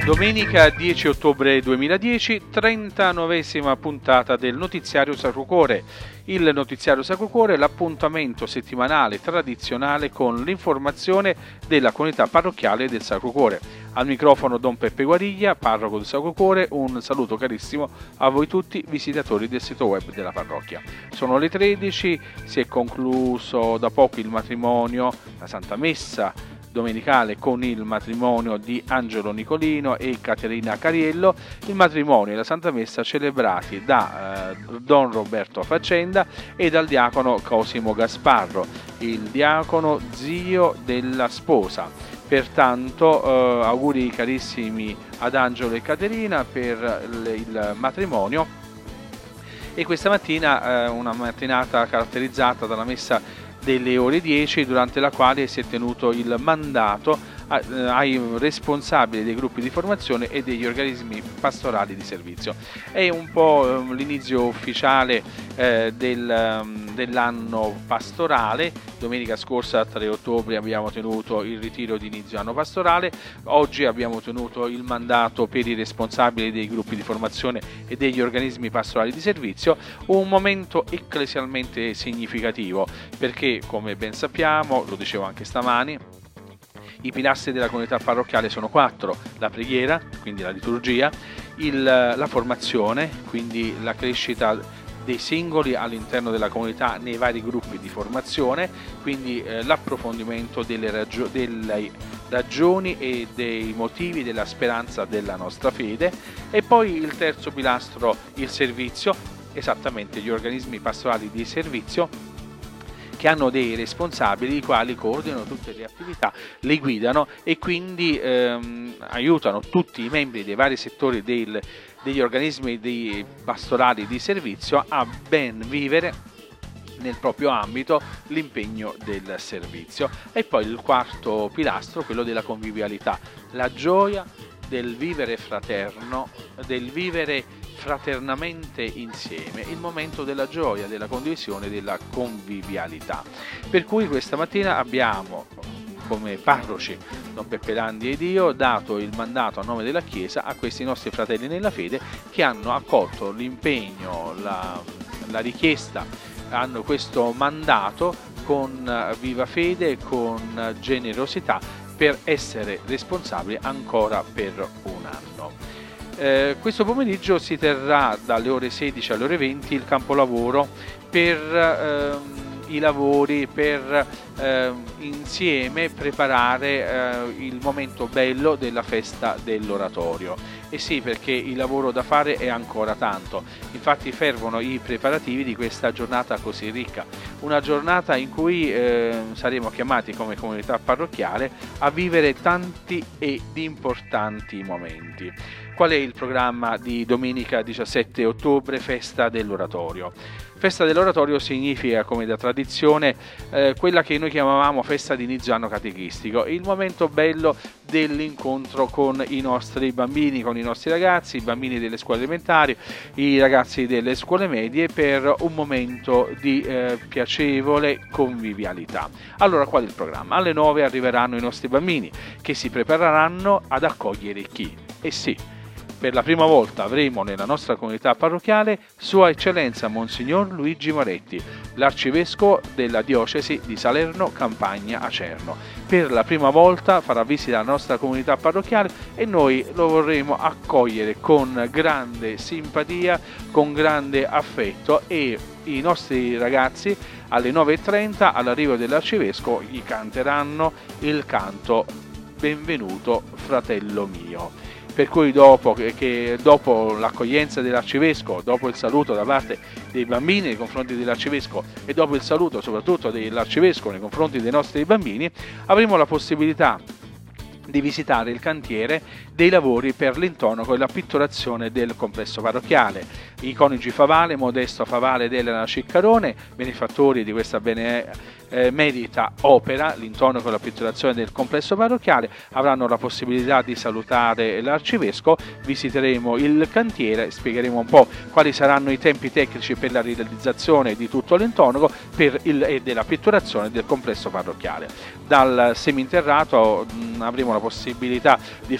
Domenica 10 ottobre 2010, 39esima puntata del notiziario Sacro Cuore. Il notiziario Sacro Cuore è l'appuntamento settimanale tradizionale con l'informazione della comunità parrocchiale del Sacro Cuore. Al microfono Don Peppe Guariglia, parroco del Sacro Cuore, un saluto carissimo a voi tutti visitatori del sito web della parrocchia. Sono le 13, si è concluso da poco il matrimonio, la Santa Messa domenicale con il matrimonio di Angelo Nicolino e Caterina Cariello, il matrimonio e la Santa Messa celebrati da Don Roberto Faccenda e dal diacono Cosimo Gasparro, il diacono zio della sposa. Pertanto auguri carissimi ad Angelo e Caterina per il matrimonio, e questa mattina una mattinata caratterizzata dalla messa delle ore 10, durante la quale si è tenuto il mandato ai responsabili dei gruppi di formazione e degli organismi pastorali di servizio. È un po' l'inizio ufficiale dell'anno pastorale. Domenica scorsa, 3 ottobre, abbiamo tenuto il ritiro di inizio anno pastorale. Oggi abbiamo tenuto il mandato per i responsabili dei gruppi di formazione e degli organismi pastorali di servizio, un momento ecclesialmente significativo perché, come ben sappiamo, lo dicevo anche stamani, i pilastri della comunità parrocchiale sono 4: la preghiera, quindi la liturgia, la formazione, quindi la crescita dei singoli all'interno della comunità nei vari gruppi di formazione, quindi l'approfondimento delle ragioni e dei motivi della speranza della nostra fede, e poi il terzo pilastro, il servizio, esattamente gli organismi pastorali di servizio, che hanno dei responsabili i quali coordinano tutte le attività, le guidano e quindi aiutano tutti i membri dei vari settori degli organismi pastorali di servizio a ben vivere nel proprio ambito l'impegno del servizio. E poi il quarto pilastro, quello della convivialità, la gioia del vivere fraterno, del vivere fraternamente insieme, il momento della gioia, della condivisione, della convivialità. Per cui questa mattina abbiamo, come parroci, Don Peppe Landi ed io, dato il mandato a nome della Chiesa a questi nostri fratelli nella fede che hanno accolto l'impegno, la richiesta, hanno questo mandato con viva fede e con generosità per essere responsabili ancora per un anno. Questo pomeriggio si terrà dalle ore 16 alle ore 20 il campolavoro per i lavori, per insieme preparare il momento bello della festa dell'oratorio. E sì, perché il lavoro da fare è ancora tanto, infatti fervono i preparativi di questa giornata così ricca, una giornata in cui saremo chiamati come comunità parrocchiale a vivere tanti ed importanti momenti. Qual è il programma di domenica 17 ottobre, festa dell'oratorio? Festa dell'oratorio significa, come da tradizione, quella che noi chiamavamo festa di inizio anno catechistico, il momento bello dell'incontro con i nostri bambini, con i nostri ragazzi, i bambini delle scuole elementari, i ragazzi delle scuole medie, per un momento di piacevole convivialità. Allora, qual è il programma? Alle 9 arriveranno i nostri bambini che si prepareranno ad accogliere chi? E sì, per la prima volta avremo nella nostra comunità parrocchiale Sua Eccellenza Monsignor Luigi Moretti, l'arcivescovo della diocesi di Salerno Campagna Acerno. Per la prima volta farà visita alla nostra comunità parrocchiale e noi lo vorremmo accogliere con grande simpatia, con grande affetto, e i nostri ragazzi alle 9:30 all'arrivo dell'arcivescovo gli canteranno il canto Benvenuto fratello mio. Per cui dopo l'accoglienza dell'arcivescovo, dopo il saluto da parte dei bambini nei confronti dell'arcivescovo e dopo il saluto soprattutto dell'arcivescovo nei confronti dei nostri bambini, avremo la possibilità di visitare il cantiere dei lavori per l'intonaco e la pitturazione del complesso parrocchiale. I coniugi Favale, Modesto Favale ed Elena Ciccarone, benefattori di questa merita opera, l'intonaco e la pitturazione del complesso parrocchiale, avranno la possibilità di salutare l'arcivescovo. Visiteremo il cantiere, spiegheremo un po' quali saranno i tempi tecnici per la realizzazione di tutto l'intonaco e della pitturazione del complesso parrocchiale. Dal seminterrato avremo la possibilità di fare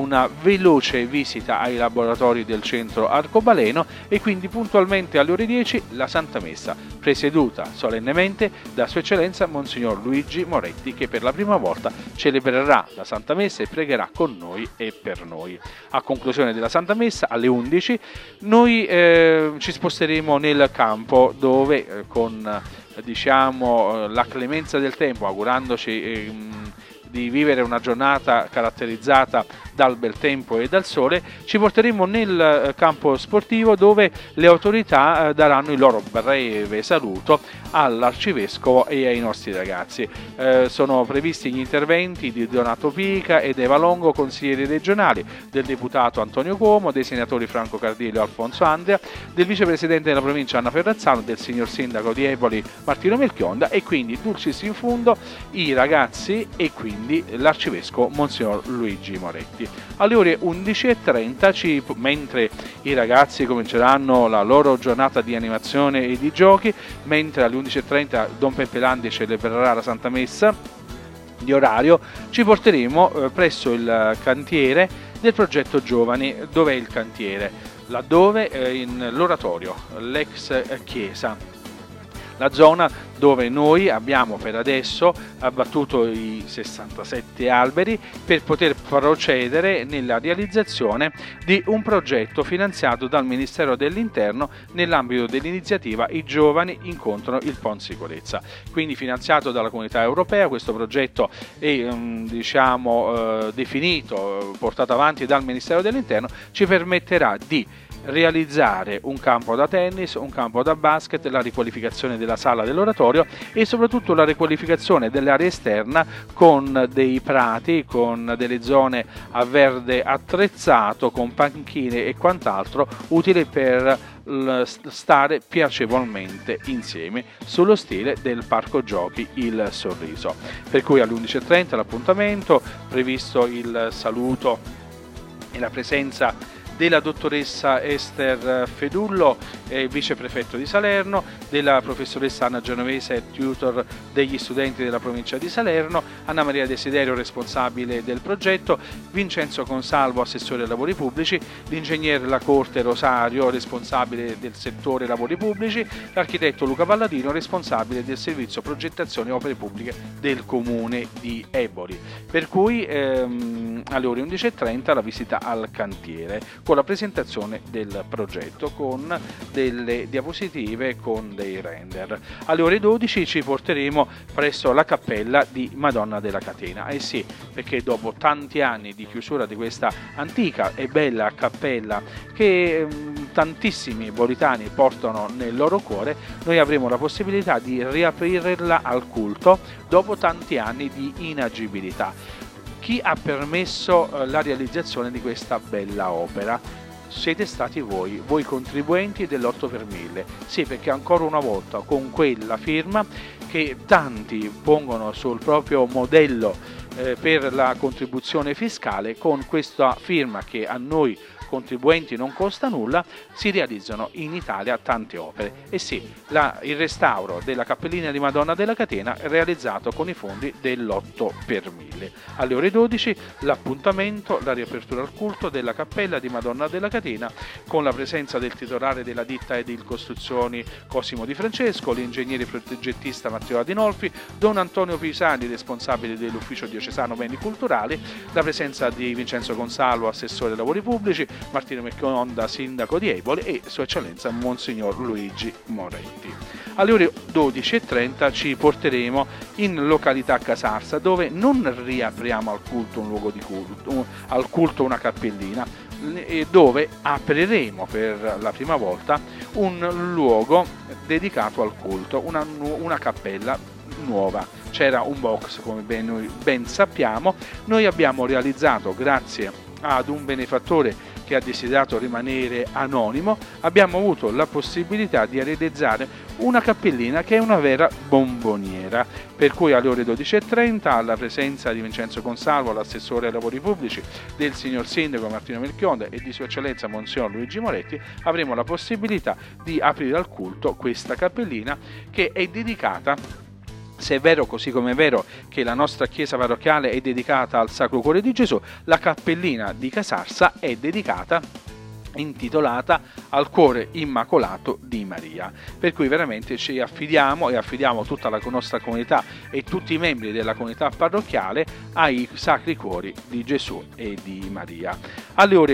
una veloce visita ai laboratori del centro arcobaleno e quindi puntualmente alle ore 10 la Santa Messa, presieduta solennemente da Sua Eccellenza Monsignor Luigi Moretti, che per la prima volta celebrerà la Santa Messa e pregherà con noi e per noi. A conclusione della Santa Messa, alle 11, noi ci sposteremo nel campo dove con la clemenza del tempo, augurandoci di vivere una giornata caratterizzata dal bel tempo e dal sole, ci porteremo nel campo sportivo dove le autorità daranno il loro breve saluto all'Arcivescovo e ai nostri ragazzi. Sono previsti gli interventi di Donato Pica ed Eva Longo, consiglieri regionali, del deputato Antonio Cuomo, dei senatori Franco Cardiello e Alfonso Andrea, del vicepresidente della provincia Anna Ferrazzano, del signor sindaco di Eboli Martino Melchionda e quindi dulcis in fundo i ragazzi e quindi l'arcivescovo Monsignor Luigi Moretti. Alle ore 11:30, mentre i ragazzi cominceranno la loro giornata di animazione e di giochi, mentre alle 11:30 Don Peppe Landi celebrerà la Santa Messa di orario, ci porteremo presso il cantiere del progetto Giovani. Dov'è il cantiere? Laddove in l'oratorio, l'ex chiesa, la zona dove noi abbiamo per adesso abbattuto i 67 alberi per poter procedere nella realizzazione di un progetto finanziato dal Ministero dell'Interno nell'ambito dell'iniziativa I Giovani incontrano il PON Sicurezza. Quindi finanziato dalla Comunità Europea, questo progetto è definito, portato avanti dal Ministero dell'Interno, ci permetterà di realizzare un campo da tennis, un campo da basket, la riqualificazione della sala dell'oratorio e soprattutto la riqualificazione dell'area esterna con dei prati, con delle zone a verde attrezzato, con panchine e quant'altro utile per stare piacevolmente insieme sullo stile del Parco Giochi Il Sorriso. Per cui alle 11:30 l'appuntamento, previsto il saluto e la presenza della dottoressa Ester Fedullo, viceprefetto di Salerno, della professoressa Anna Genovese, tutor degli studenti della provincia di Salerno, Anna Maria Desiderio, responsabile del progetto, Vincenzo Consalvo, assessore ai lavori pubblici, l'ingegner Lacorte Rosario, responsabile del settore lavori pubblici, l'architetto Luca Palladino, responsabile del servizio progettazione e opere pubbliche del comune di Eboli. Per cui alle ore 11:30 la visita al cantiere, con la presentazione del progetto, con delle diapositive, con dei render. Alle ore 12 ci porteremo presso la cappella di Madonna della Catena. Eh sì, perché dopo tanti anni di chiusura di questa antica e bella cappella che tantissimi bolitani portano nel loro cuore, noi avremo la possibilità di riaprirla al culto dopo tanti anni di inagibilità. Chi ha permesso la realizzazione di questa bella opera? Siete stati voi contribuenti dell'8 per 1000. Sì, perché ancora una volta con quella firma che tanti pongono sul proprio modello per la contribuzione fiscale, con questa firma che a noi contribuenti non costa nulla, si realizzano in Italia tante opere. E sì, il restauro della cappellina di Madonna della Catena è realizzato con i fondi dell'8 per 1000. Alle ore 12 l'appuntamento, la riapertura al culto della cappella di Madonna della Catena, con la presenza del titolare della ditta Edil Costruzioni Cosimo Di Francesco, l'ingegnere progettista Matteo Adinolfi, Don Antonio Pisani, responsabile dell'ufficio diocesano beni culturali, la presenza di Vincenzo Consalvo, assessore ai lavori pubblici, Martino Melchionda, sindaco di Eboli, e Sua Eccellenza Monsignor Luigi Moretti. Alle ore 12:30 ci porteremo in località Casarsa, dove non riapriamo al culto un luogo di culto, al culto una cappellina, e dove apriremo per la prima volta un luogo dedicato al culto, una cappella nuova. C'era un box, come ben sappiamo. Noi abbiamo realizzato, grazie ad un benefattore che ha desiderato rimanere anonimo, abbiamo avuto la possibilità di realizzare una cappellina che è una vera bomboniera, per cui alle ore 12:30, alla presenza di Vincenzo Consalvo, l'assessore ai lavori pubblici, del signor sindaco Martino Melchionda e di Sua Eccellenza Monsignor Luigi Moretti, avremo la possibilità di aprire al culto questa cappellina, che è dedicata Se è vero, così come è vero che la nostra chiesa parrocchiale è dedicata al Sacro Cuore di Gesù, la cappellina di Casarsa è intitolata al Cuore Immacolato di Maria, per cui veramente ci affidiamo e affidiamo tutta la nostra comunità e tutti i membri della comunità parrocchiale ai Sacri Cuori di Gesù e di Maria. Alle ore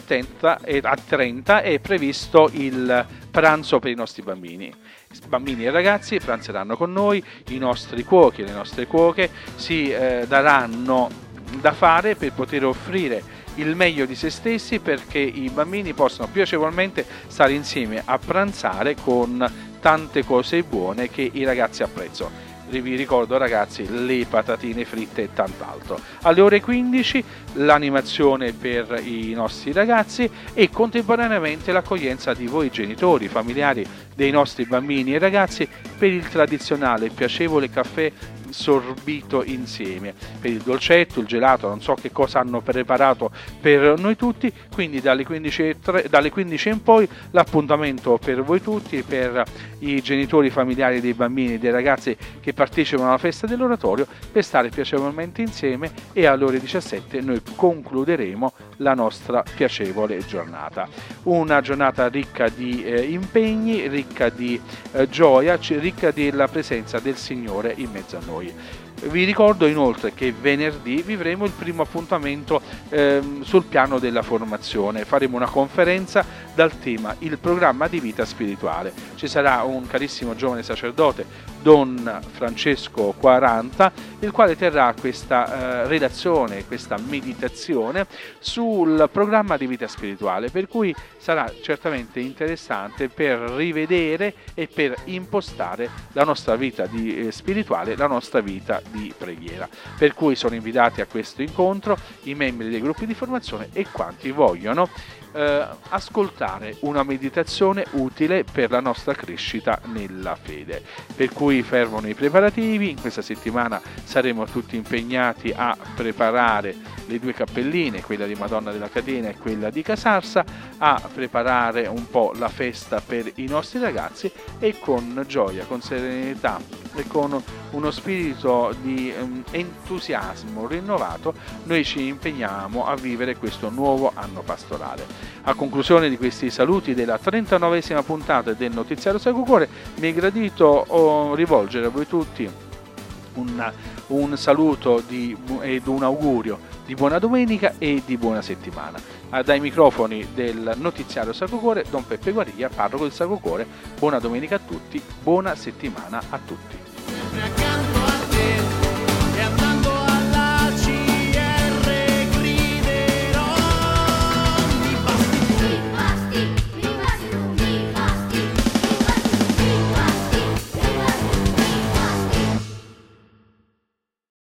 13:30 è previsto il pranzo per i nostri bambini. Bambini e ragazzi pranzeranno con noi, i nostri cuochi e le nostre cuoche si daranno da fare per poter offrire il meglio di se stessi, perché i bambini possano piacevolmente stare insieme a pranzare con tante cose buone che i ragazzi apprezzano. Vi ricordo, ragazzi, le patatine fritte e tant'altro. Alle ore 15 l'animazione per i nostri ragazzi e contemporaneamente l'accoglienza di voi genitori, familiari dei nostri bambini e ragazzi per il tradizionale piacevole caffè sorbito insieme, per il dolcetto, il gelato, non so che cosa hanno preparato per noi tutti. Quindi dalle 15 in poi l'appuntamento per voi tutti, per i genitori familiari dei bambini e dei ragazzi che partecipano alla festa dell'oratorio, per stare piacevolmente insieme, e alle ore 17 noi concluderemo la nostra piacevole giornata. Una giornata ricca di impegni, ricca di gioia, ricca della presenza del Signore in mezzo a noi. Vi ricordo inoltre che venerdì vivremo il primo appuntamento sul piano della formazione. Faremo una conferenza dal tema Il programma di vita spirituale. Ci sarà un carissimo giovane sacerdote, Don Francesco 40, il quale terrà questa relazione, questa meditazione sul programma di vita spirituale, per cui sarà certamente interessante per rivedere e per impostare la nostra vita spirituale, la nostra vita di preghiera. Per cui sono invitati a questo incontro i membri dei gruppi di formazione e quanti vogliono ascoltare una meditazione utile per la nostra crescita nella fede. Per cui fermano i preparativi. In questa settimana saremo tutti impegnati a preparare le due cappelline, quella di Madonna della Catena e quella di Casarsa, a preparare un po' la festa per i nostri ragazzi, e con gioia, con serenità e con uno spirito di entusiasmo rinnovato noi ci impegniamo a vivere questo nuovo anno pastorale. A conclusione di questi saluti della 39esima puntata del Notiziario Sacro Cuore, mi è gradito rivolgere a voi tutti un saluto ed un augurio di buona domenica e di buona settimana. Dai microfoni del Notiziario Sacro Cuore, Don Peppe Guariglia, parroco del Sacro Cuore. Buona domenica a tutti, buona settimana a tutti.